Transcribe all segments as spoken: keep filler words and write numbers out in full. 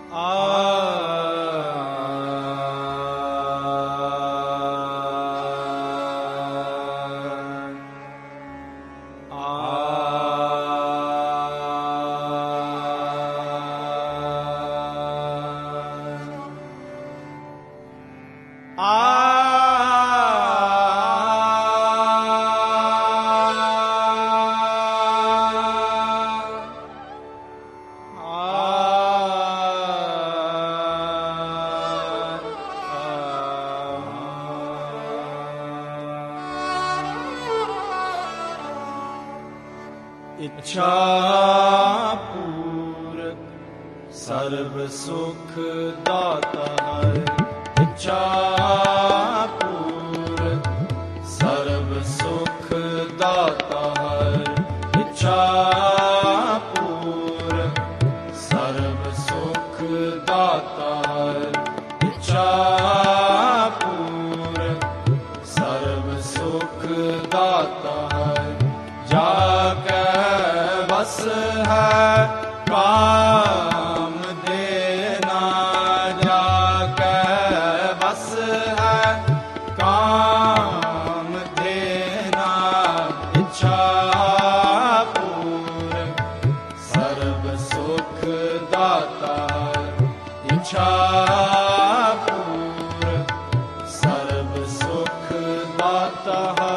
इच्छा पूरक सर्व सुख दाता है। इच्छा पूरक सर्व सुख दाता है। इच्छा पूरक सर्व सुख दाता है। इच्छा पूरक सर्व सुख दाता है। जाके बस है काम देना, जाके बस है काम देना। इच्छा पूरक सर्व सुख दाता है। इच्छा पूरक सर्व सुख दाता है।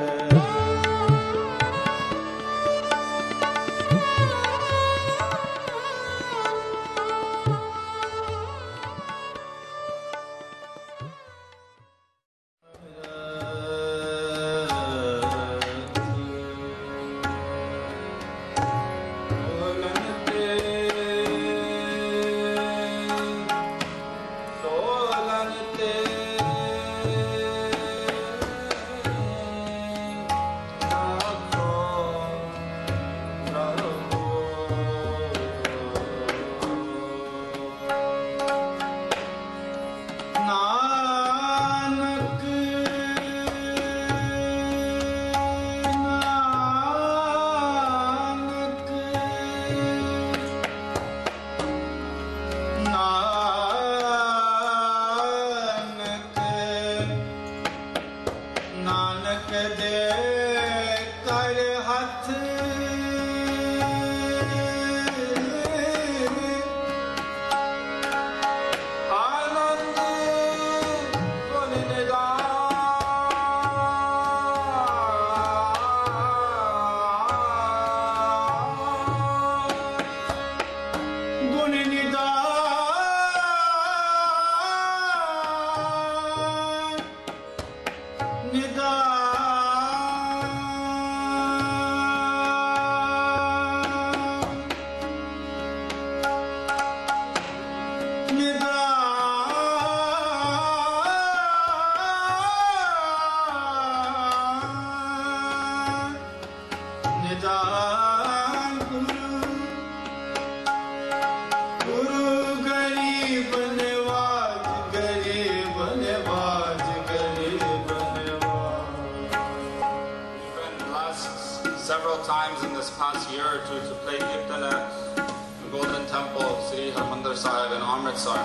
Several times in this past year or two to play Kirtan at the Golden Temple, Sri Harmandir Sahib in Amritsar.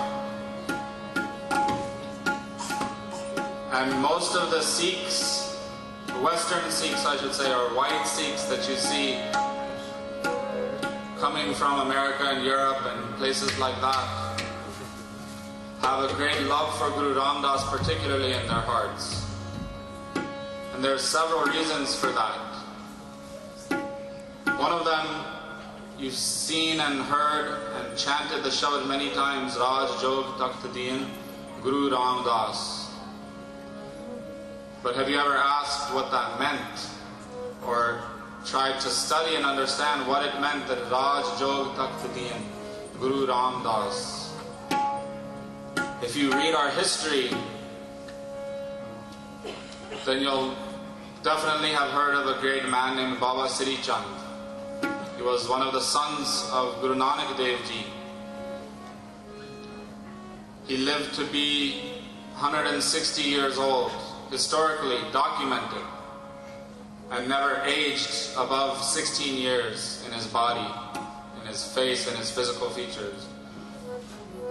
And most of the Sikhs, Western Sikhs I should say, or white Sikhs that you see coming from America and Europe and places like that, have a great love for Guru Ram Das, particularly in their hearts. And there are several reasons for that. One of them, you've seen and heard and chanted the shabad many times, Raj Jog Takht Deen, Guru Ram Das. But have you ever asked what that meant? Or tried to study and understand what it meant that Raj Jog Takht Deen, Guru Ram Das? If you read our history, then you'll definitely have heard of a great man named Baba Sri Chand. He was one of the sons of Guru Nanak Dev Ji. He lived to be one hundred sixty years old, historically documented, and never aged above sixteen years in his body, in his face, and his physical features.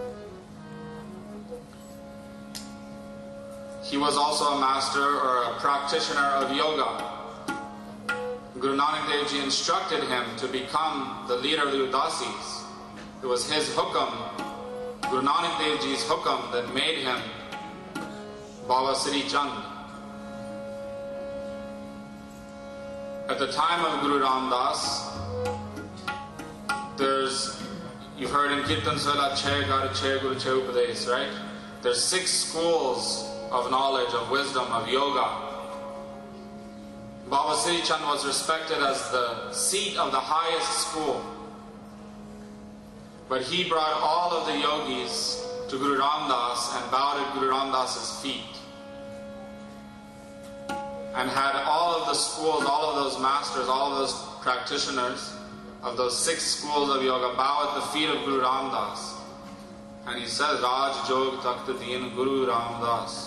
He was also a master or a practitioner of yoga. Guru Nanak Dev Ji instructed him to become the leader of the Udasis. It was his hukam, Guru Nanak Dev Ji's hukam, that made him Baba Sri Chand. At the time of Guru Ram Das, there's, you've heard in Kirtan Sala, Chhe Gar, Chhe Guru, Chhe Upadesh, right? There's six schools of knowledge, of wisdom, of yoga. Baba Sri Chand was respected as the seat of the highest school. But he brought all of the yogis to Guru Ram Das and bowed at Guru Ram Das's feet. And had all of the schools, all of those masters, all of those practitioners of those six schools of yoga bow at the feet of Guru Ram Das. And he says, Raj Jog Takht Deen Guru Ram Das.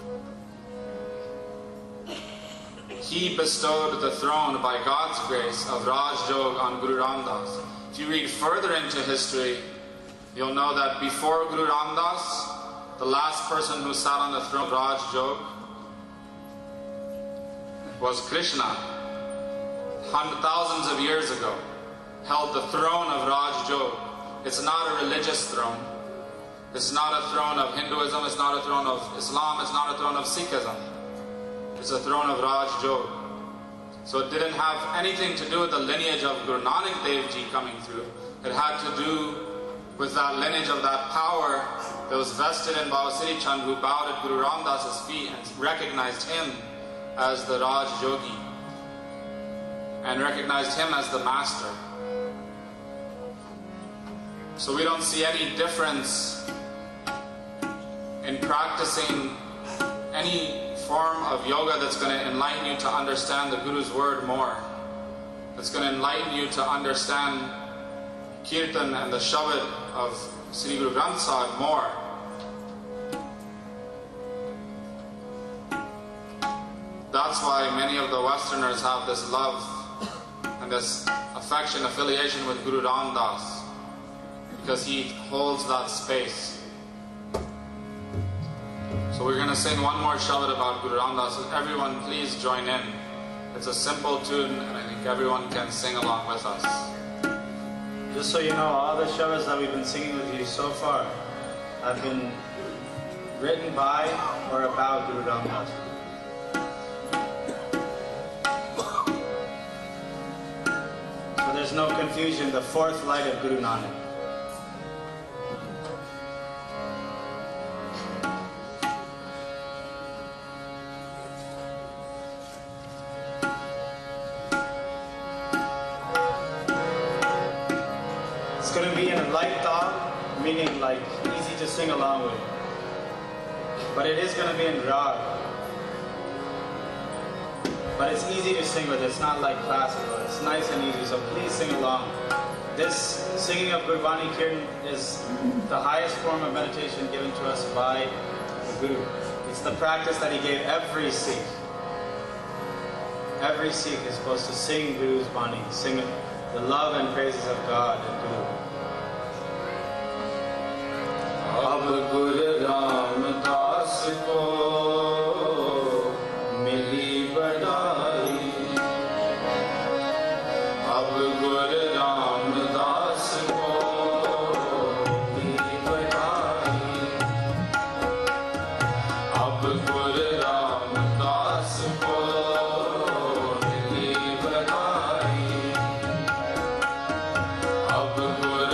He bestowed the throne by God's grace of Raj Jog on Guru Ram Das. If you read further into history, you'll know that before Guru Ram Das, the last person who sat on the throne of Raj Jog was Krishna. Thousands of years ago, held the throne of Raj Jog. It's not a religious throne. It's not a throne of Hinduism. It's not a throne of Islam. It's not a throne of Sikhism. It's a throne of Raj Jog. So it didn't have anything to do with the lineage of Guru Nanak Dev Ji coming through. It had to do with that lineage of that power that was vested in Baba Sri Chand, who bowed at Guru Ram Das's feet and recognized him as the Raj Jogi and recognized him as the master. So we don't see any difference in practicing any form of yoga that's going to enlighten you to understand the Guru's word more. That's going to enlighten you to understand Kirtan and the Shabad of Sri Guru Granth Sahib more. That's why many of the Westerners have this love and this affection, affiliation with Guru Ram Das, because he holds that space. So we're going to sing one more Shabad about Guru Ram Das. Everyone please join in. It's a simple tune and I think everyone can sing along with us. Just so you know, all the Shabads that we've been singing with you so far have been written by or about Guru Ram Das. So there's no confusion, the fourth light of Guru Nanak. It's going to be in a light thought, meaning like easy to sing along with. But it is going to be in rag. But it's easy to sing with. It's not like classical. It's nice and easy. So please sing along. This singing of Gurbani Kirtan is the highest form of meditation given to us by the Guru. It's the practice that he gave every Sikh. Every Sikh is supposed to sing Guru's Bani, sing the love and praises of God and Guru. Ab Guru Ram Das ko mili badai, Ab Guru Ram Das ko mili badai, Ab Guru Ram Das ko mili badai, Ab Guru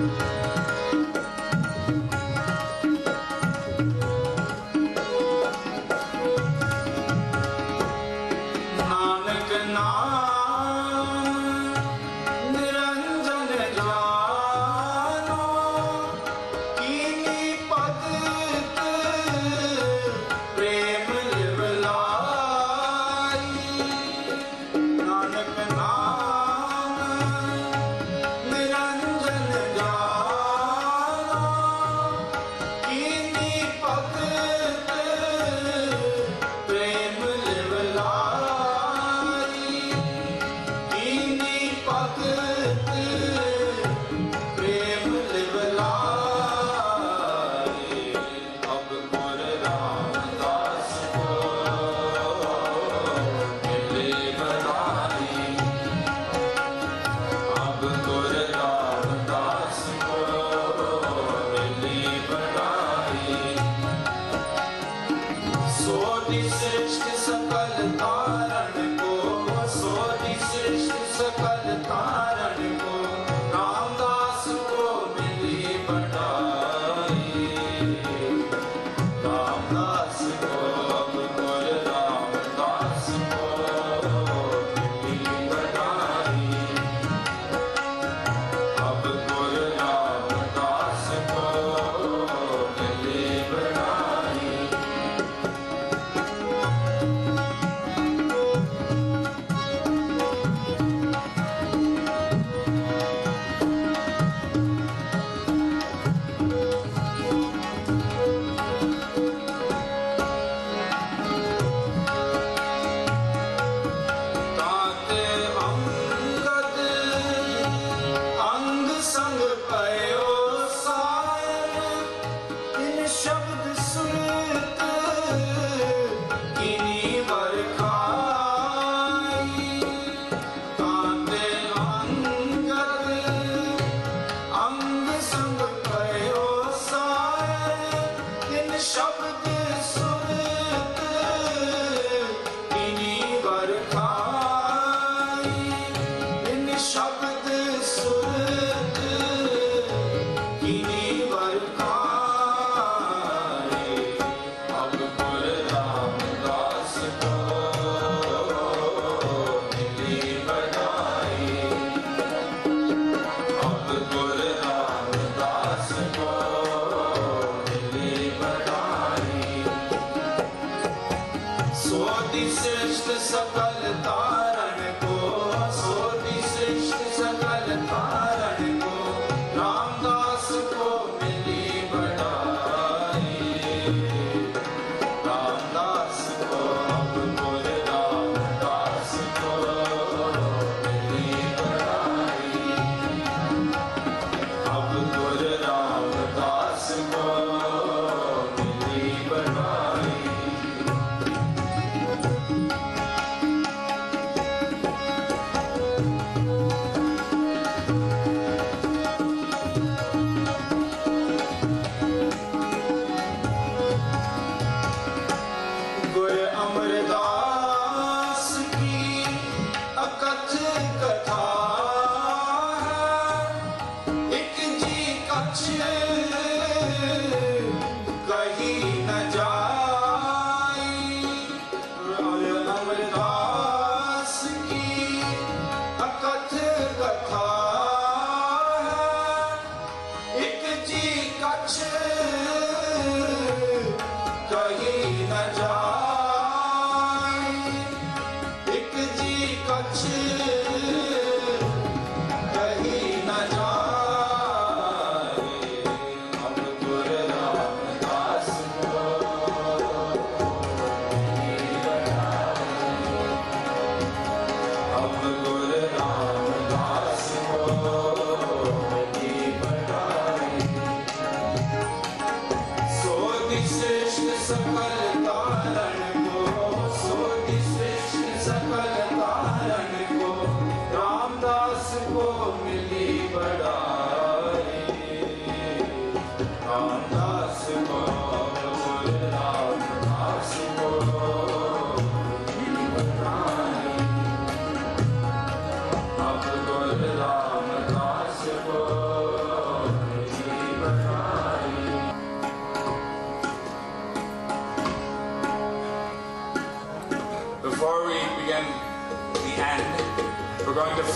कहीं न जाए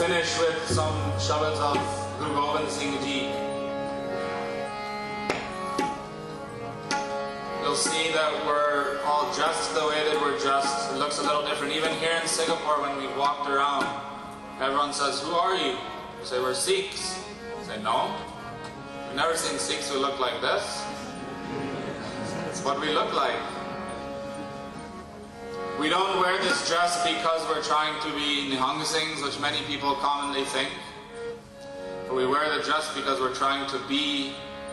finish with some shabads of Guru Gobind Singh Ji. You'll see that we're all dressed the way that we're dressed. It looks a little different. Even here in Singapore, when we walked around, everyone says, "Who are you?" We say, "We're Sikhs." I say, "No. We've never seen Sikhs who look like this." It's what we look like. We don't wear this dress because we're trying to be Nihang Singhs, which many people commonly think. But we wear the dress because we're trying to be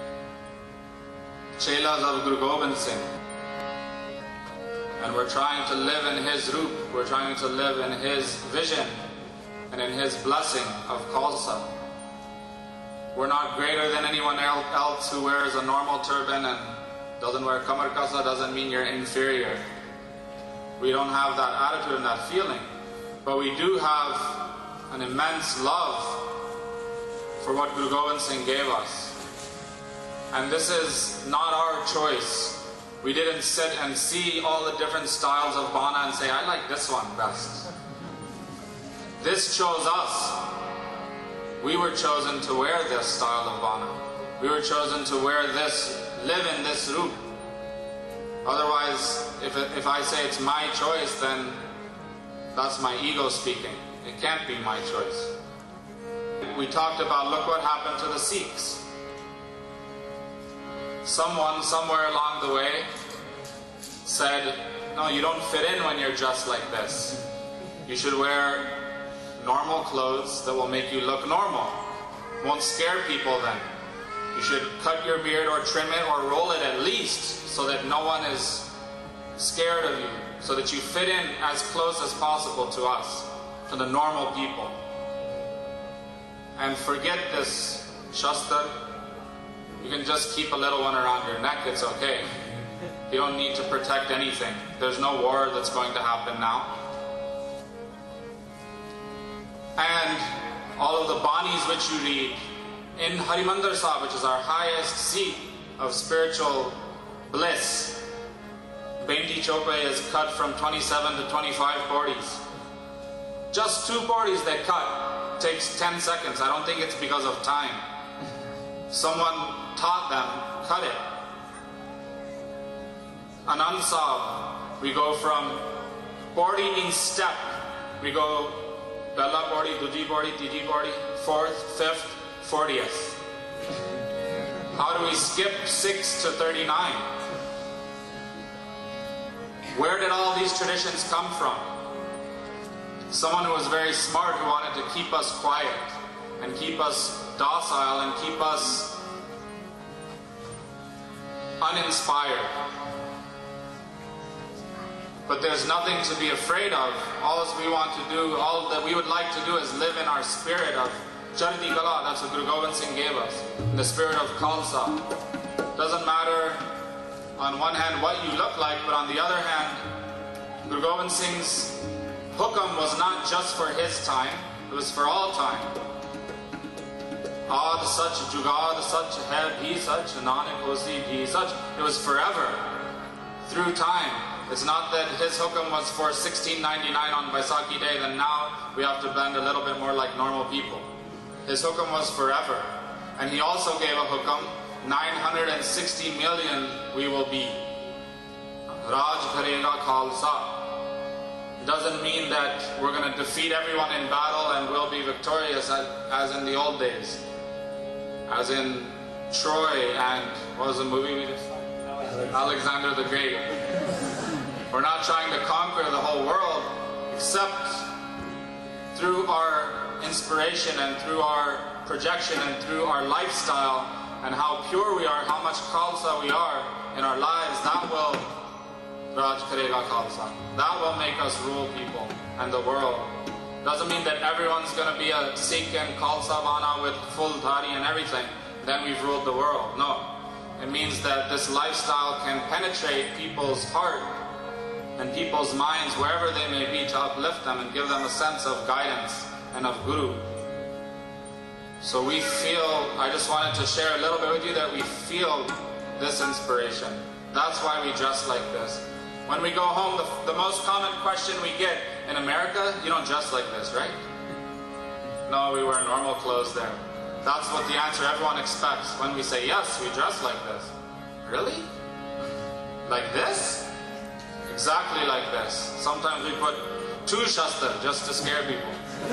Chelas of Guru Gobind Singh. And we're trying to live in his roop. We're trying to live in his vision and in his blessing of Khalsa. We're not greater than anyone else who wears a normal turban and doesn't wear Kamar Kasa. Doesn't mean you're inferior. We don't have that attitude and that feeling. But we do have an immense love for what Guru Gobind Singh gave us. And this is not our choice. We didn't sit and see all the different styles of Bana and say, "I like this one best." This chose us. We were chosen to wear this style of Bana. We were chosen to wear this, live in this roop. Otherwise, if, it, if I say it's my choice, then that's my ego speaking. It can't be my choice. We talked about, look what happened to the Sikhs. Someone, somewhere along the way, said, "No, you don't fit in when you're dressed like this. You should wear normal clothes that will make you look normal. Won't scare people then. You should cut your beard or trim it or roll it at least, so that no one is scared of you, so that you fit in as close as possible to us, to the normal people. And forget this shastra. You can just keep a little one around your neck, it's okay. You don't need to protect anything. There's no war that's going to happen now. And all of the banis which you read in Harimandir Sahib, which is our highest seat of spiritual bliss, Benti Chopai is cut from twenty-seven to twenty-five bodies. Just two bodies they cut. Takes ten seconds. I don't think it's because of time. Someone taught them, cut it. Anand Sahib, we go from body in step. We go Bella body, Duji body, Tiji body, fourth, fifth, fortieth. How do we skip six to thirty-nine? Where did all these traditions come from? Someone who was very smart, who wanted to keep us quiet and keep us docile and keep us uninspired. But there's nothing to be afraid of. All we want to do, all that we would like to do is live in our spirit of Chardi Kala. That's what Guru Gobind Singh gave us. In the spirit of Khalsa. Doesn't matter on one hand what you look like, but on the other hand, Guru Gobind Singh's hukam was not just for his time, it was for all time. Aad sach jugad sach hai bhi sach, nanak hosi bhi sach. It was forever, through time. It's not that his hukam was for sixteen ninety-nine on Baisakhi Day, then now we have to bend a little bit more like normal people. His hukam was forever. And he also gave a hukam, nine hundred sixty million we will be. Raj Karega Khalsa. Doesn't mean that we're going to defeat everyone in battle and we'll be victorious as, as in the old days. As in Troy and, what was the movie we just saw? Alexander the Great. We're not trying to conquer the whole world, except through our inspiration and through our projection and through our lifestyle and how pure we are, how much Khalsa we are in our lives. That will Raj Karega Khalsa. That will make us rule people and the world. Doesn't mean that everyone's going to be a Sikh and Khalsa Bana with full dhari and everything. Then we've ruled the world. No. It means that this lifestyle can penetrate people's heart and people's minds wherever they may be, to uplift them and give them a sense of guidance and of Guru. So we feel, I just wanted to share a little bit with you that we feel this inspiration. That's why we dress like this. When we go home, the, the most common question we get in America, you don't dress like this, right? no, we wear normal clothes there. That's what the answer everyone expects when we say, yes, we dress like this. Really? Like this? Exactly like this. Sometimes we put two shastra just to scare people.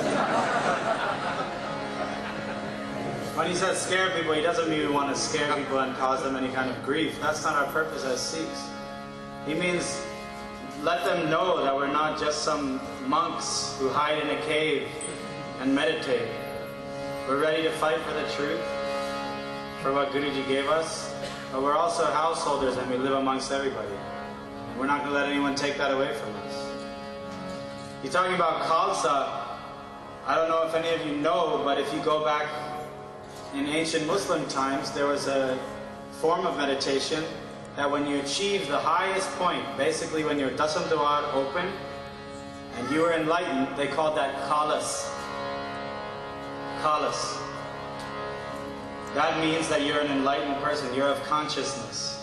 When he says scare people, he doesn't mean we want to scare people and cause them any kind of grief. That's not our purpose as Sikhs. He means let them know that we're not just some monks who hide in a cave and meditate. We're ready to fight for the truth, for what Guruji gave us, but we're also householders and we live amongst everybody. And we're not going to let anyone take that away from us. He's talking about Khalsa. I don't know if any of you know, but if you go back in ancient Muslim times, there was a form of meditation that when you achieve the highest point, basically when your Dasam Dwar open and you were enlightened, they called that Khalas. Khalas. That means that you're an enlightened person, you're of consciousness.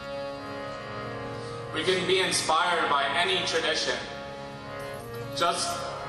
We can be inspired by any tradition. Just,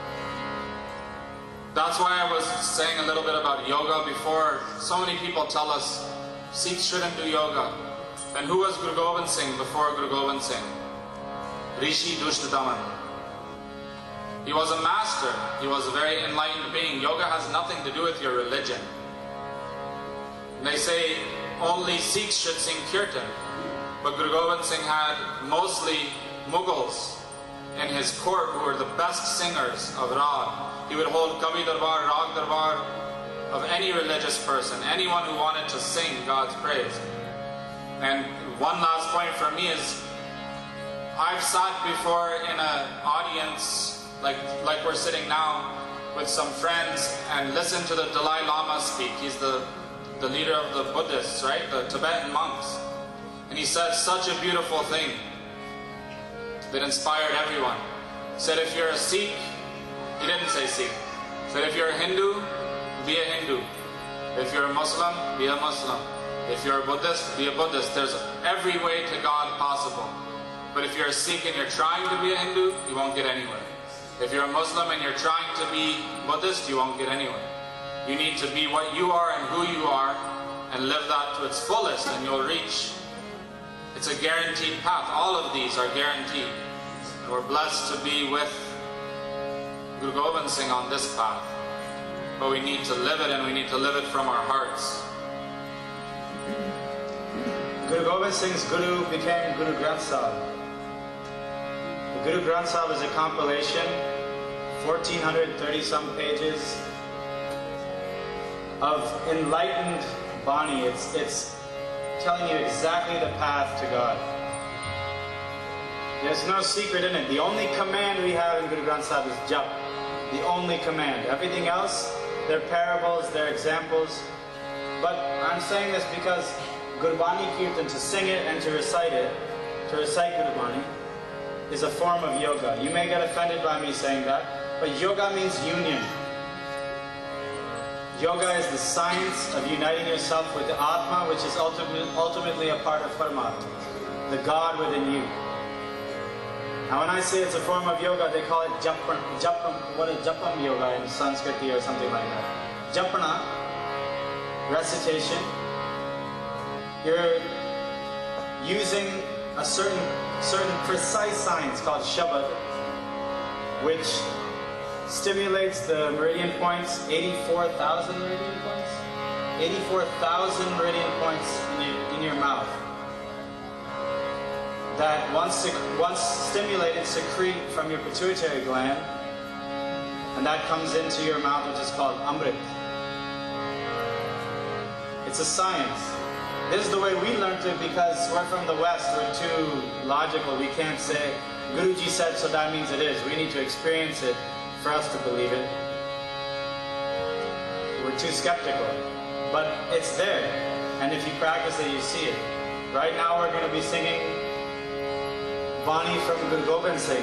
that's why I was saying a little bit about yoga before. So many people tell us Sikhs shouldn't do yoga. And who was Guru Gobind Singh before Guru Gobind Singh? Rishi Dushtadaman. He was a master. He was a very enlightened being. Yoga has nothing to do with your religion. They say only Sikhs should sing kirtan. But Guru Gobind Singh had mostly Mughals in his court who were the best singers of Rag. He would hold Kavi Darbar, Rag Darbar of any religious person, anyone who wanted to sing God's praise. And one last point for me is, I've sat before in an audience like, like we're sitting now with some friends and listened to the Dalai Lama speak. He's the, the leader of the Buddhists, right? The Tibetan monks. And he said such a beautiful thing that inspired everyone. He said, if you're a Sikh, he didn't say Sikh. He said, if you're a Hindu, be a Hindu. If you're a Muslim, be a Muslim. If you're a Buddhist, be a Buddhist. There's every way to God possible. But if you're a Sikh and you're trying to be a Hindu, you won't get anywhere. If you're a Muslim and you're trying to be Buddhist, you won't get anywhere. You need to be what you are and who you are and live that to its fullest and you'll reach. It's a guaranteed path. All of these are guaranteed. And we're blessed to be with Guru Gobind Singh on this path. But we need to live it, and we need to live it from our hearts. Guru Gobind Singh's Guru became Guru Granth Sahib. The Guru Granth Sahib is a compilation, fourteen thirty some pages of enlightened Bani. It's, it's telling you exactly the path to God. There's no secret in it. The only command we have in Guru Granth Sahib is Jap. The only command. Everything else, they're parables, they're examples. But I'm saying this because Gurbani Kirtan, to sing it and to recite it, to recite Gurbani, is a form of yoga. You may get offended by me saying that, but yoga means union. Yoga is the science of uniting yourself with the Atma, which is ultimately, ultimately a part of Paramatma, the God within you. Now when I say it's a form of yoga, they call it Japam, Japam, what is Japam yoga in Sanskrit or something like that. Japana, recitation. You're using a certain, certain precise science called Shabad, which stimulates the meridian points, eighty-four thousand meridian points? eighty-four thousand meridian points in your, in your mouth. That once, once stimulated, secrete from your pituitary gland, and that comes into your mouth, which is called Amrit. It's a science. This is the way we learned it because we're from the West, we're too logical. We can't say, Guruji said, so that means it is. We need to experience it for us to believe it. We're too skeptical. But it's there, and if you practice it, you see it. Right now we're going to be singing Bani from Guru Gobind Singh.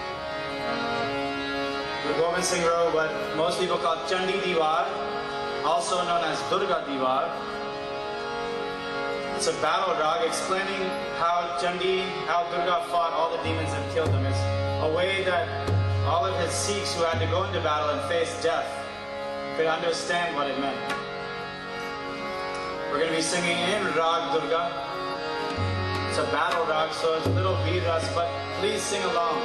Guru Gobind Singh wrote what most people call Chandi Diwar, also known as Durga Diwar. It's a battle rag explaining how Chandi, how Durga fought all the demons and killed them. It's a way that all of his Sikhs who had to go into battle and face death could understand what it meant. We're going to be singing in Rag Durga. It's a battle rag, so it's a little beat ras, but please sing along.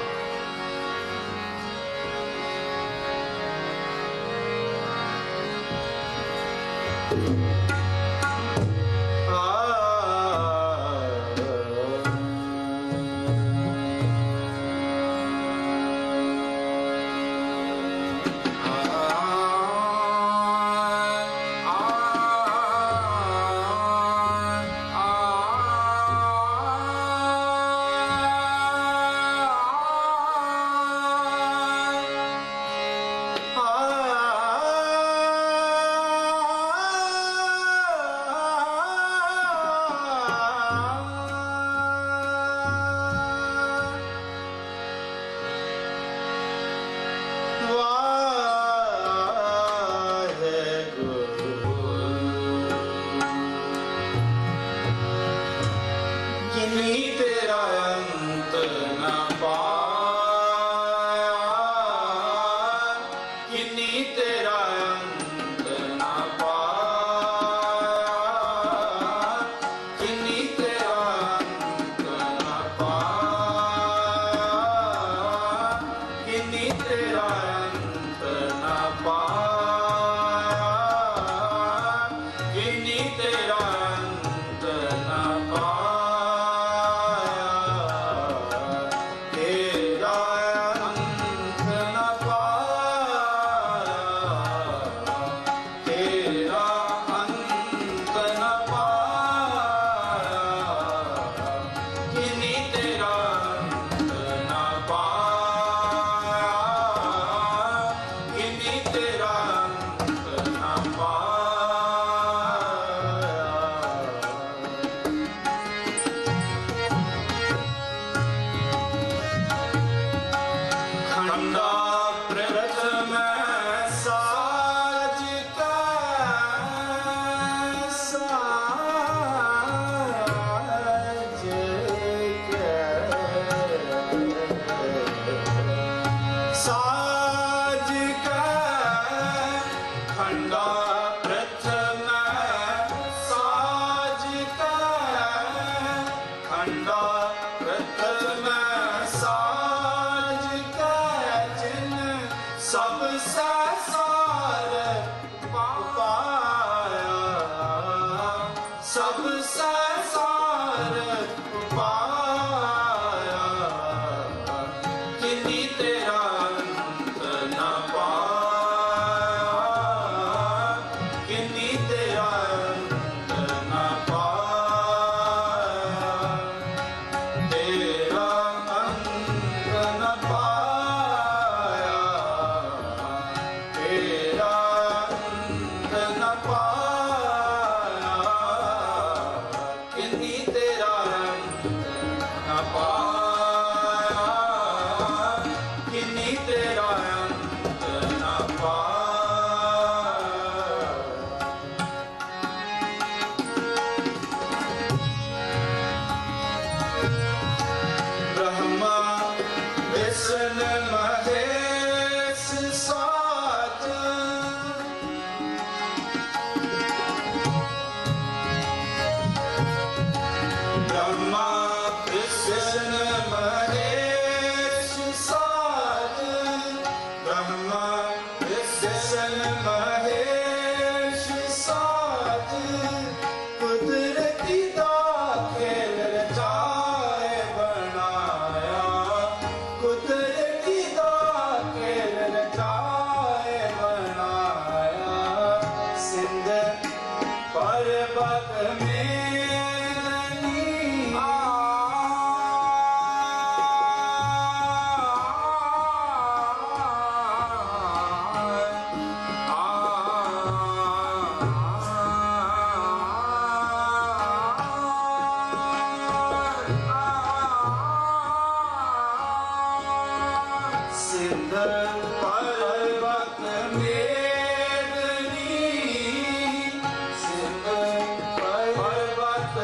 पर्वत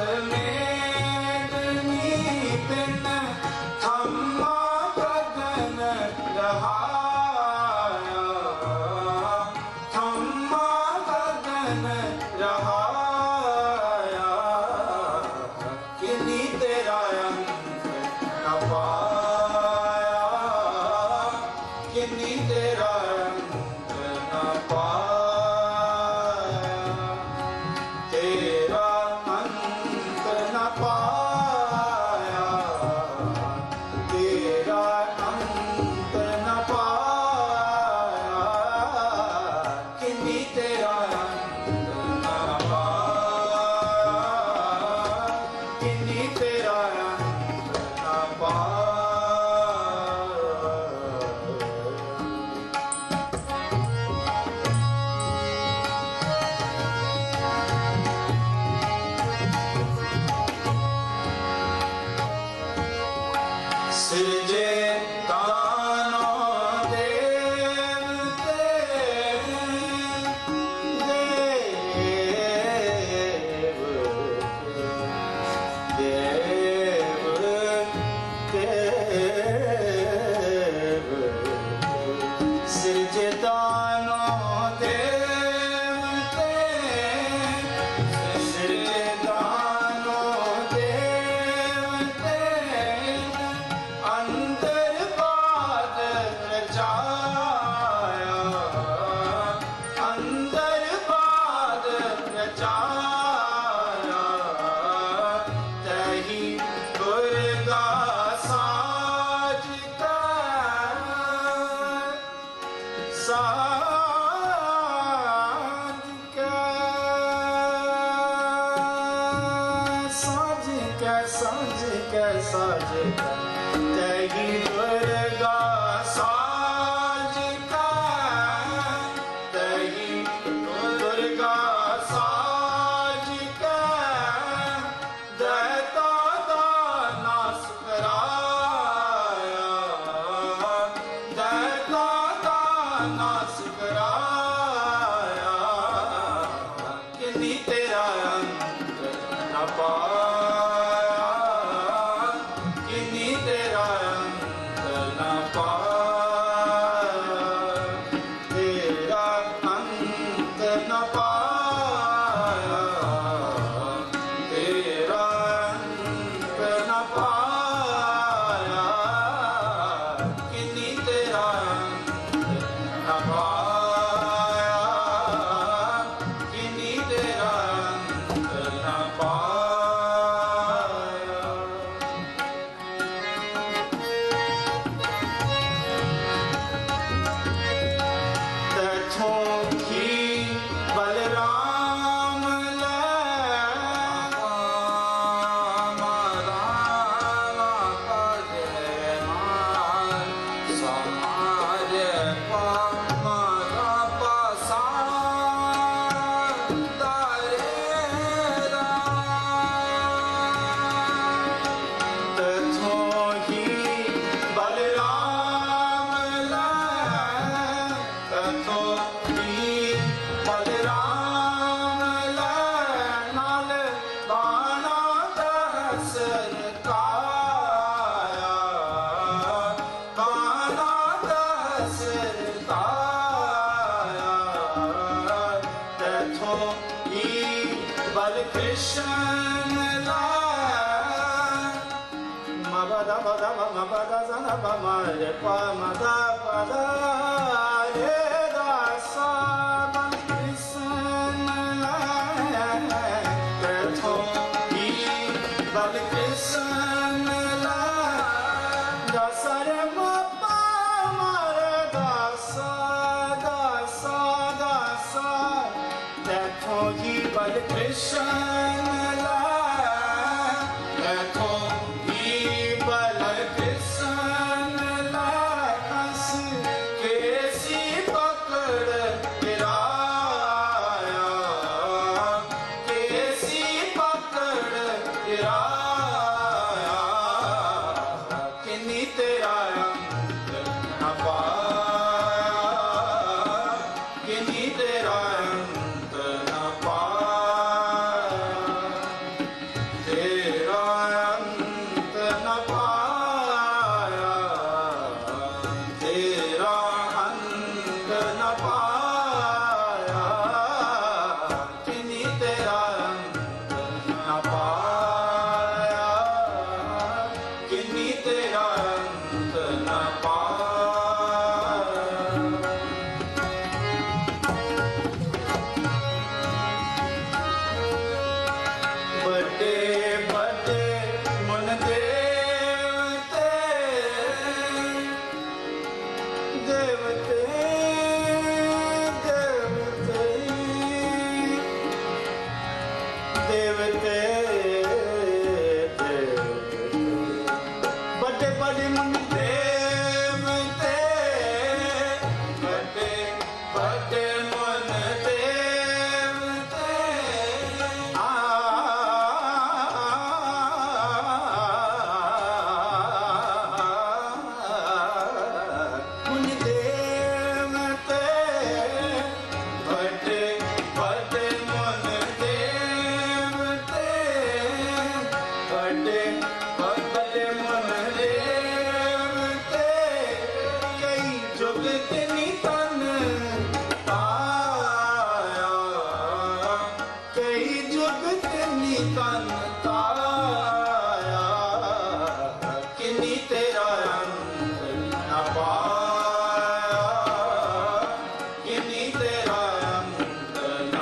तन ताया किन्नी तेरा अंत न पाया किन्नी तेरा अंत न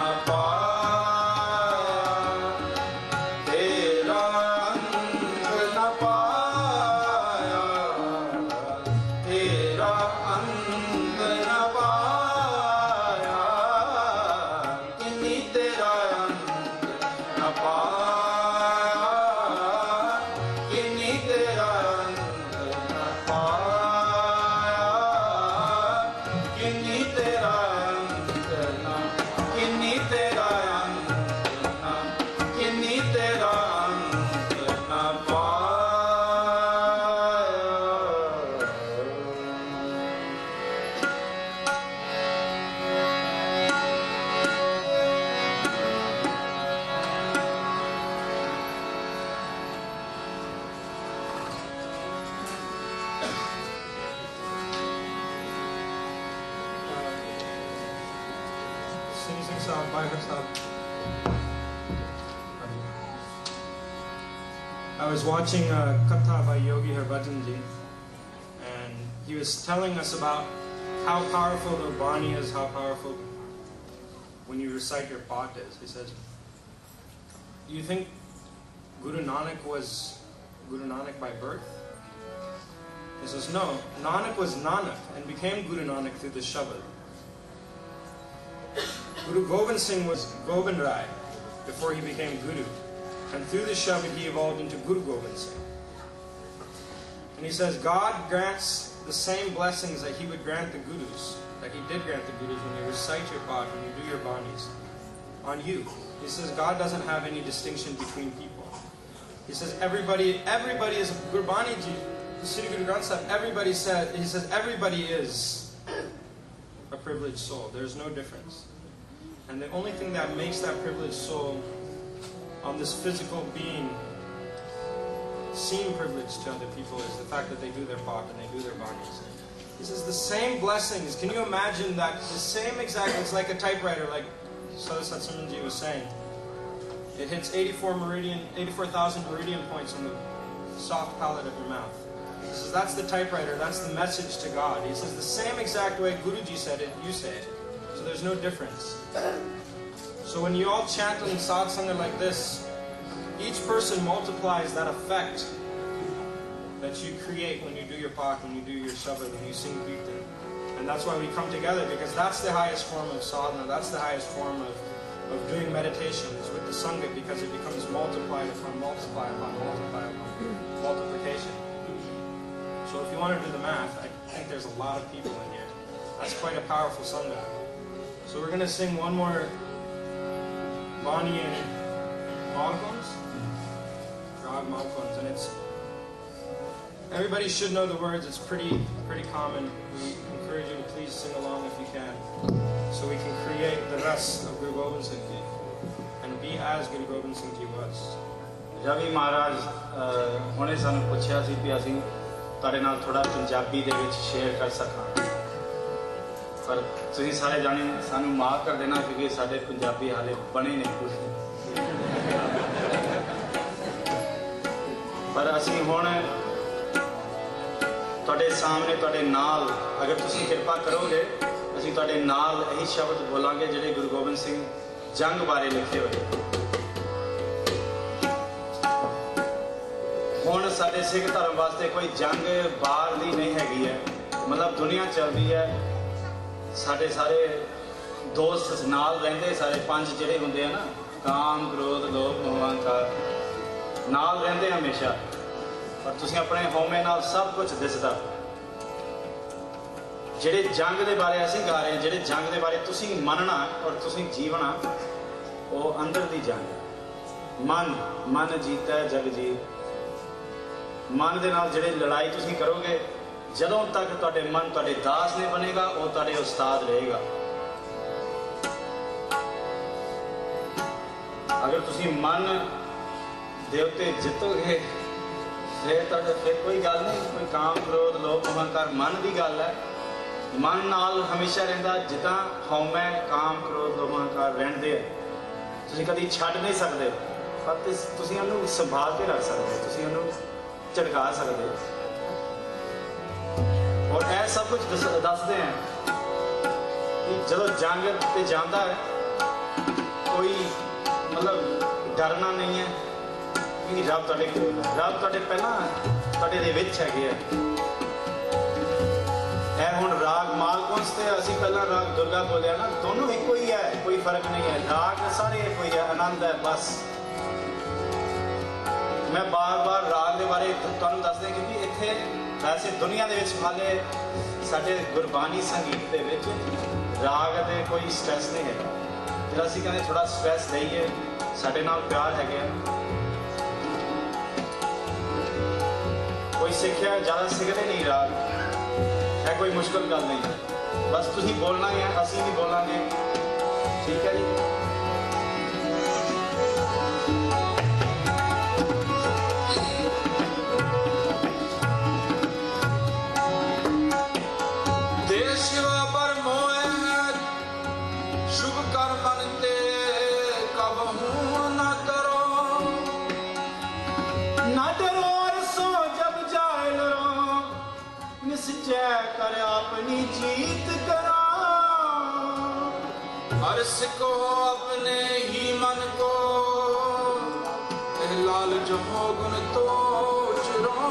पाया तेरा अंत न पाया तेरा अंत न पाया किन्नी तेरा अंत न पाया किन्नी तेरा अंत न पाया किन्नी तेरा अंत न किन्नी तेरा अंत न किन्नी तेरा अंत न Sing Sing Sahib by herself. I was watching a katha by Yogi Harbhajan Ji, and he was telling us about how powerful the Bani is, how powerful when you recite your path is. He says, do you think Guru Nanak was Guru Nanak by birth? He says, no, Nanak was Nanak and became Guru Nanak through the Shabad. Guru Gobind Singh was Gobind Rai before he became Guru, and through the Shabad he evolved into Guru Gobind Singh. And he says God grants the same blessings that he would grant the Gurus, that he did grant the Gurus when you recite your path, when you do your banis, on you. He says God doesn't have any distinction between people. He says everybody, everybody is Gurbani Ji, Sri Guru Granth Sahib, everybody said, he says everybody is a privileged soul. There's no difference. And the only thing that makes that privileged soul on this physical being seem privileged to other people is the fact that they do their path and they do their banis. He says the same blessings. Can you imagine that the same exact, it's like a typewriter, like Sadhu Satsamanji was saying. It hits eighty-four meridian, eighty-four thousand meridian points on the soft palate of your mouth. He says that's the typewriter, that's the message to God. He says the same exact way Guruji said it, you say it. So there's no difference. So when you all chant in satsanga like this, each person multiplies that effect that you create when you do your path, when you do your shabad, when you sing kirtan. And that's why we come together, because that's the highest form of sadhana, that's the highest form of, of doing meditation, is with the sangha, because it becomes multiplied upon multiply upon multiply upon multiplication. So if you want to do the math, I think there's a lot of people in here. That's quite a powerful sangha. So we're going to sing one more Bani and Malkums, Rag Malkums, and it's, everybody should know the words, it's pretty, pretty common. We encourage you to please sing along if you can, so we can create the rest of Guru Gobind Singh Ji, and be as Guru Gobind Singh Ji was. Ravi Maharaj ਹੁਣੇ ਸਾਨੂੰ ਪੁੱਛਿਆ ਸੀ ਕਿ ਅਸੀਂ ਤੁਹਾਡੇ ਨਾਲ ਥੋੜਾ ਪੰਜਾਬੀ ਦੇ ਵਿੱਚ ਸ਼ੇਅਰ ਕਰ ਸਕਾਂ, ਪਰ ਤੁਸੀਂ ਸਾਰੇ ਜਾਣੇ ਸਾਨੂੰ ਮਾਫ ਕਰ ਦੇਣਾ ਕਿਉਂਕਿ ਸਾਡੇ ਪੰਜਾਬੀ ਹਾਲੇ ਬਣੇ ਨਹੀਂ ਕੁਝ, ਪਰ ਅਸੀਂ ਹੁਣ ਤੁਹਾਡੇ ਸਾਹਮਣੇ ਤੁਹਾਡੇ ਨਾਲ ਅਗਰ ਤੁਸੀਂ ਕਿਰਪਾ ਕਰੋਗੇ ਅਸੀਂ ਤੁਹਾਡੇ ਨਾਲ ਇਹੀ ਸ਼ਬਦ ਬੋਲਾਂਗੇ ਜਿਹੜੇ ਗੁਰੂ ਗੋਬਿੰਦ ਸਿੰਘ ਜੰਗ ਬਾਰੇ ਲਿਖੇ ਹੋਏ। ਹੁਣ ਸਾਡੇ ਸਿੱਖ ਧਰਮ ਵਾਸਤੇ ਕੋਈ ਜੰਗ ਬਾਹਰ ਦੀ ਨਹੀਂ ਹੈਗੀ ਹੈ, ਮਤਲਬ ਦੁਨੀਆ ਚੱਲਦੀ ਹੈ, ਸਾਡੇ ਸਾਰੇ ਦੋਸਤ ਨਾਲ ਰਹਿੰਦੇ, ਸਾਰੇ ਪੰਜ ਜਿਹੜੇ ਹੁੰਦੇ ਆ ਨਾ, ਕਾਮ ਕ੍ਰੋਧ ਲੋਭ ਮੋਹ ਅਹੰਕਾਰ, ਨਾਲ ਰਹਿੰਦੇ ਹਮੇਸ਼ਾ, ਪਰ ਤੁਸੀਂ ਆਪਣੇ ਹਉਮੈ ਨਾਲ ਸਭ ਕੁਝ ਦਿਸਦਾ। ਜਿਹੜੇ ਜੰਗ ਦੇ ਬਾਰੇ ਅਸੀਂ ਗਾ ਰਹੇ ਹਾਂ, ਜਿਹੜੇ ਜੰਗ ਦੇ ਬਾਰੇ ਤੁਸੀਂ ਮੰਨਣਾ ਔਰ ਤੁਸੀਂ ਜੀਵਣਾ, ਉਹ ਅੰਦਰ ਦੀ ਜੰਗ ਹੈ। ਮਨ ਮਨ ਜੀਤਾ ਜਗ ਜੀਤ। ਮਨ ਦੇ ਨਾਲ ਜਿਹੜੇ ਲੜਾਈ ਤੁਸੀਂ ਕਰੋਗੇ, ਜਦੋਂ ਤੱਕ ਤੁਹਾਡੇ ਮਨ ਤੁਹਾਡੇ ਦਾਸ ਨਹੀਂ ਬਣੇਗਾ, ਉਹ ਤੁਹਾਡੇ ਉਸਤਾਦ ਰਹੇਗਾ। ਅਗਰ ਤੁਸੀਂ ਮਨ ਦੇ ਉੱਤੇ ਜਿੱਤੋਗੇ ਫਿਰ ਤੁਹਾਡੇ ਫਿਰ ਕੋਈ ਗੱਲ ਨਹੀਂ, ਕੋਈ ਕਾਮ ਕ੍ਰੋਧ ਲੋਭ ਅਹੰਕਾਰ ਮਨ ਦੀ ਗੱਲ ਹੈ। ਮਨ ਨਾਲ ਹਮੇਸ਼ਾ ਰਹਿੰਦਾ, ਜਿੱਦਾਂ ਹਉਮੈ ਕਾਮ ਕ੍ਰੋਧ ਲੋਭ ਅਹੰਕਾਰ ਰਹਿੰਦੇ ਆ, ਤੁਸੀਂ ਕਦੀ ਛੱਡ ਨਹੀਂ ਸਕਦੇ। ਪਰ ਤੁਸੀਂ ਉਹਨੂੰ ਸੰਭਾਲ ਕੇ ਰੱਖ ਸਕਦੇ ਹੋ, ਤੁਸੀਂ ਉਹਨੂੰ ਝਟਕਾ ਸਕਦੇ ਹੋ। ਔਰ ਇਹ ਸਭ ਕੁਝ ਦੱਸਦੇ हैं कि ਜਦੋਂ ਜੰਗ ਤੇ ਜਾਂਦਾ ਹੈ ਕੋਈ ਮਤਲਬ ਡਰਨਾ ਨਹੀਂ ਹੈ ਕਿ ਰੱਬ ਤੁਹਾਡੇ ਕੋਲ ਹੈ। ਰੱਬ ਤੁਹਾਡੇ ਪਹਿਲਾਂ ਤੁਹਾਡੇ ਦੇ ਵਿੱਚ ਹੈਗੇ ਆ। ਇਹ ਹੁਣ ਰਾਗ ਮਾਲਕੁੰਸ ਤੇ ਅਸੀਂ ਪਹਿਲਾਂ ਰਾਗ ਦੁਰਗਾ ਬੋਲਿਆ ਨਾ, ਦੋਨੋਂ ਇੱਕੋ ਹੀ ਹੈ, ਕੋਈ ਫਰਕ ਨਹੀਂ ਹੈ। ਰਾਗ ਸਾਰੇ ਇੱਕੋ ਹੀ ਹੈ, ਆਨੰਦ ਹੈ ਬਸ। मैं बार बार राग के बारे तुहानूं दस दें क्योंकि इत्थे वैसे दुनिया दे विच हाले साडे गुरबानी संगीत दे विच राग ते कोई स्ट्रैस नहीं है। जिहड़ा असीं कहंदे थोड़ा स्ट्रैस लईए, साडे नाल प्यार हैगे, कोई सिक्ख्या ज़्यादा सिखदे नहीं राग, है कोई मुश्किल गल नहीं। बस तुसीं बोलना है, असीं भी बोलांगे, ठीक है जी। कर अपनी जीत करा, हर सिको अपने ही मन को, लाल जो गुण तो चुरो।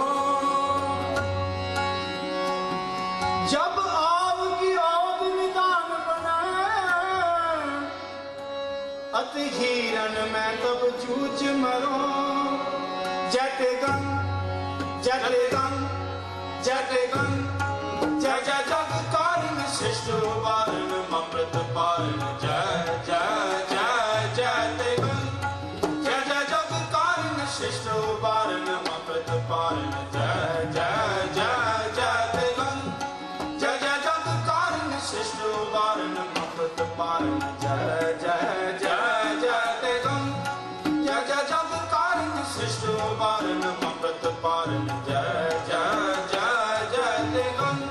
जब आव की आव निदान बने, अति हीरन में तब जूझ मरो। जैते गन जैते गन जैते गन जय जय जग कारण शिष्ट वारण अमृत पारण। जय जय जय जय ते गण, जय जय जग कारण शिष्ट वारण अमृत पारण। जय जय जय जय ते गण, जय जय जग कारण शिष्ट वारण अमृत पारण। जय जय जय जय ते गण, जय जय जग कारण शिष्ट वारण अमृत पारण। जय जय जय जय ते गण।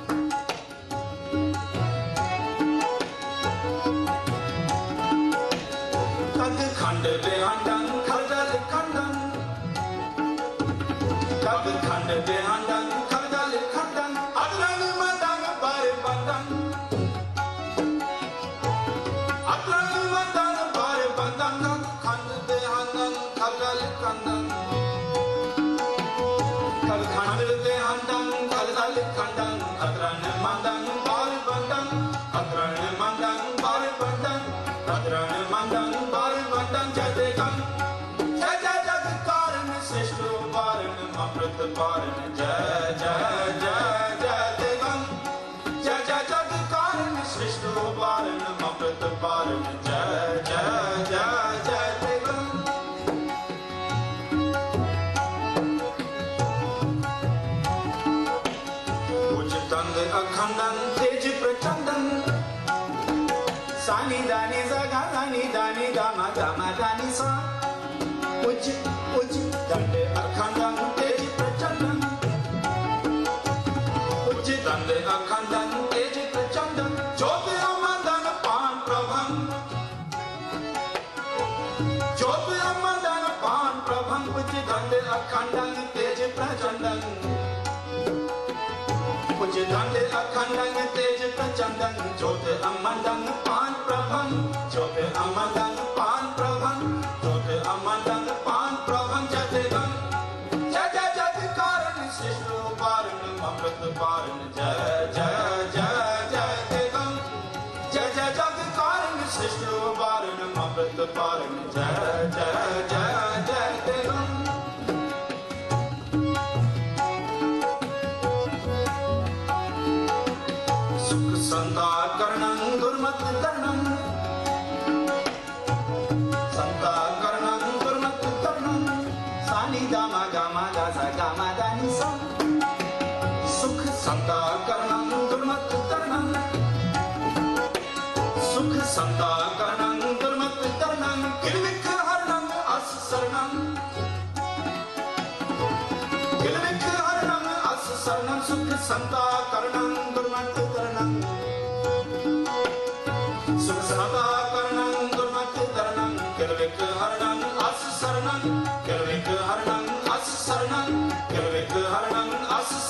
खंड बेहंडन खलदल खंडन, कब खंड बेहंडन खलदल खंडन। अदरन मदन बार बंदन, अदरन मदन बार बंदन। खंड बेहंडन खलदल खंडन, कब खंड बेहंडन खलदल खंडन। अदरन मदन बार बंदन, अदरन मदन बार बंदन, अदरन मदन बार बंदन। जय गण जय जय जग कारण श्रेष्ठ वारण अमृत पारण। जय जय जय जय ते गण, जय जय जग कारण श्रेष्ठ वारण अमृत पारण। जय जय जय जय ते गण। उच्च तंद अखंडन तेज प्रचंडन। सानी दानी सा दानी दानी दामा दामा दानी सा। उच्च उच्च दंड अखंडन तेज प्रचंडन, उच्च दंड अखंडन तेज प्रचंडन। ज्योति अमदन पान प्रभं, ज्योति अमदन पान प्रभं। उच्च दंड अखंडन तेज प्रचंडन, उच्च दंड अखंडन तेज प्रचंडन। ज्योति अमदन पान प्रभं, ज्योति अमदन पान प्रभं, ज्योति अमदन पान प्रभं। जय गण जय जय जग कारण श्रेष्ठ वारण अमृत पारण। जय जय जय जय ते गण, जय जय जग कारण श्रेष्ठ वारण अमृत पारण। जय जय जय जय ते गण। सुख संता करणं दुर्मत करणं, संता करणं दुर्मत करणं। सानी दामा गामा दासा गामा दानी सा। सुख संता करणं दुर्मत करणं, सुख संता करणं दुर्मत करणं। किलविख हरणं अस शरणं, किलविख हरणं अस शरणं। सुख संता करणं दुर्मत करणं, सुख संता करणं दुर्मत करणं। किलविख हरणं अस शरणं।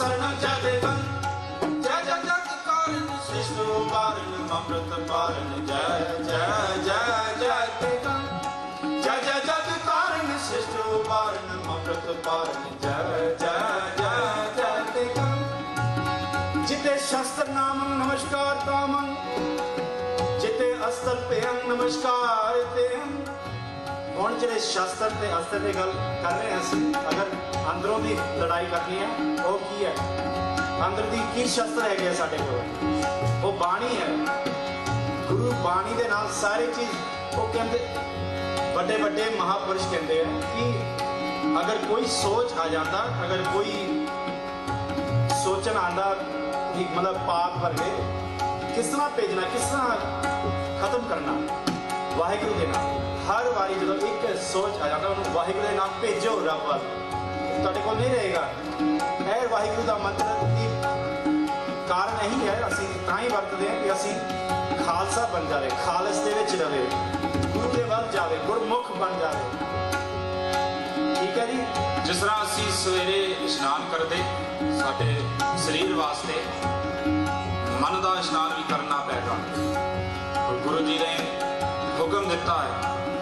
saran jadevan jai jai jag karan shrishto baran amrit paran jai jai jai jai tegan jai jai jag karan shrishto baran amrit paran jai jai jai jai tegan jite shastra namam namaskar tamam jite astar peyam namaskar teyam ਹੁਣ ਜਿਹੜੇ ਸ਼ਾਸਤਰ ਤੇ ਅਸਤਰ ਦੀ ਗੱਲ ਕਰ ਰਹੇ ਹਾਂ ਅਸੀਂ ਅਗਰ ਅੰਦਰੋਂ ਦੀ ਲੜਾਈ ਕਰਨੀ ਹੈ ਉਹ ਕੀ ਹੈ ਅੰਦਰ ਦੀ ਕੀ ਸ਼ਾਸਤਰ ਹੈਗੇ ਸਾਡੇ ਕੋਲ ਉਹ ਬਾਣੀ ਹੈ ਗੁਰੂ ਬਾਣੀ ਦੇ ਨਾਲ ਸਾਰੀ ਚੀਜ਼ ਉਹ ਕਹਿੰਦੇ ਵੱਡੇ ਵੱਡੇ ਮਹਾਪੁਰਸ਼ ਕਹਿੰਦੇ ਆ ਕਿ ਅਗਰ ਕੋਈ ਸੋਚ ਆ ਜਾਂਦਾ ਅਗਰ ਕੋਈ ਸੋਚਣ ਆਂਦਾ ਕਿ ਮਤਲਬ ਪਾਪ ਵਰਗੇ ਕਿਸ ਤਰ੍ਹਾਂ ਭੇਜਣਾ ਕਿਸ ਤਰ੍ਹਾਂ ਖਤਮ ਕਰਨਾ ਵਾਹਿਗੁਰੂ ਦੇ ਨਾਮ हर बारी जो एक सोच आ जाता है वाहिगुरू के नाम भेजो रब वाल तुहाडे कोल नहीं रहेगा है वाहिगुरू का मंत्र की कारण यही है असीं तां ही वरतदे हैं कि असीं खालसा बन जावे खालस दे विच रहे गुरु के वल जावे गुरमुख बन जावे ठीक है जी जिस तरह असीं सवेरे इशनान करते साडे शरीर वास्ते मन का इशनान भी करना पैगा और गुरु जी ने हुक्म दिता है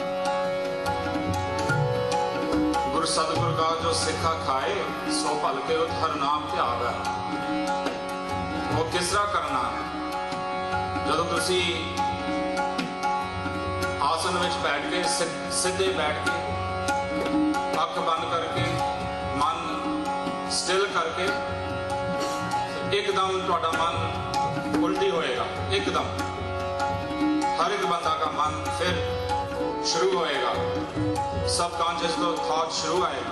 सतगुर का जो सिखा खाए सो भल के उत हर नाम त्याग है वो किस तरह करना जब तुसी आसन में बैठ के सीधे बैठ के अख बंद करके मन स्टिल करके एकदम तुहाडा मन उल्टी होएगा एकदम हर एक बंदा का मन फिर शुरू होएगा सबकॉन्शियस तो थॉट शुरू आएगा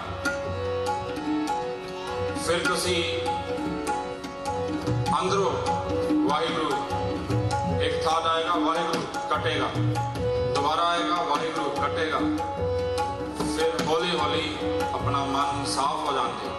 फिर तुसी अंदरों वाहिगुरु एक थॉट आएगा वाहिगुरु कटेगा दोबारा आएगा वाहिगुरु कटेगा फिर हौली हौली अपना मन साफ हो जाते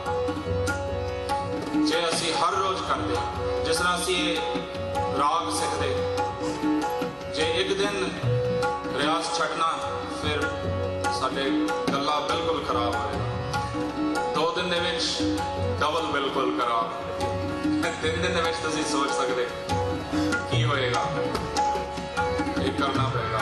जे असी हर रोज करते जिस तरह असी राग सीखते जे एक दिन रियाज छड़ना फिर साडे गल्ला बिल्कुल खराब होएगा दो दिन दे विच डबल बिल्कुल खराब तीन दिन दे विच तुसीं सोच सकते की होएगा ये करना पड़ेगा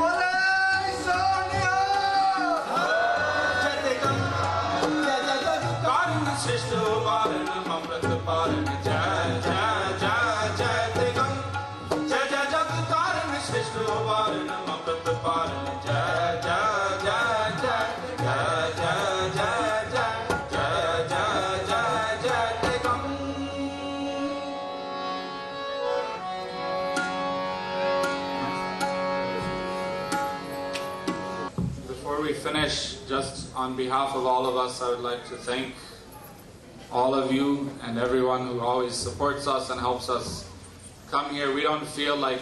श्रेष्ठ बारण अमृत पारण जय जय जय जय तेगम जय जय जग कारण श्रेष्ठ बारण अमृत पारण जय जय जय जय जय जय जय जय जय जय जय जय तेगम Before we finish, just on behalf of all of us, I would like to thank all of you and everyone who always supports us and helps us come here. We don't feel like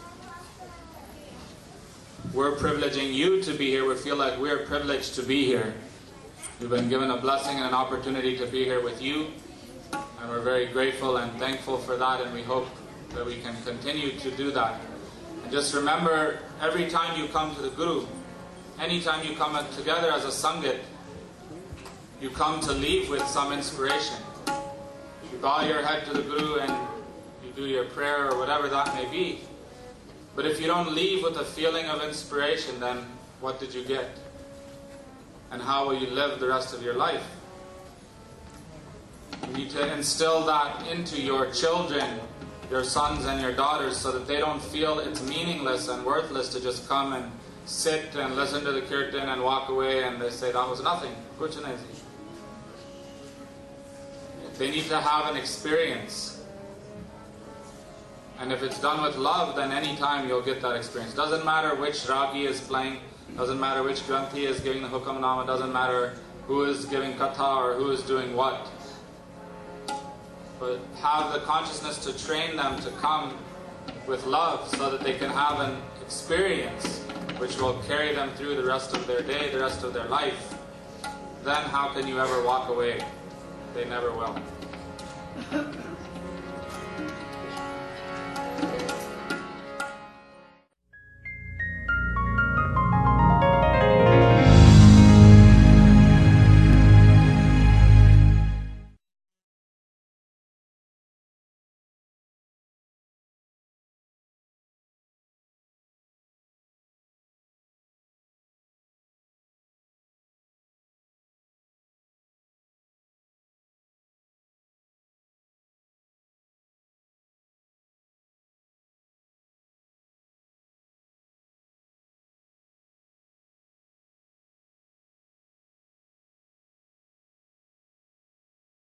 we're privileging you to be here. We feel like we're privileged to be here. We've been given a blessing and an opportunity to be here with you, and we're very grateful and thankful for that, and we hope that we can continue to do that. And just remember, every time you come to the Guru, anytime you come together as a Sangit, you come to leave with some inspiration. You bow your head to the Guru and you do your prayer or whatever that may be. But if you don't leave with a feeling of inspiration, then what did you get? And how will you live the rest of your life? You need to instill that into your children, your sons and your daughters, so that they don't feel it's meaningless and worthless to just come and sit and listen to the kirtan and walk away and they say that was nothing. Kuch nahi thi. They need to have an experience. And if it's done with love, then any time you'll get that experience. Doesn't matter which ragi is playing, doesn't matter which granthi is giving the hukamnama, doesn't matter who is giving katha or who is doing what. But have the consciousness to train them to come with love so that they can have an experience which will carry them through the rest of their day, the rest of their life. Then how can you ever walk away? They never will.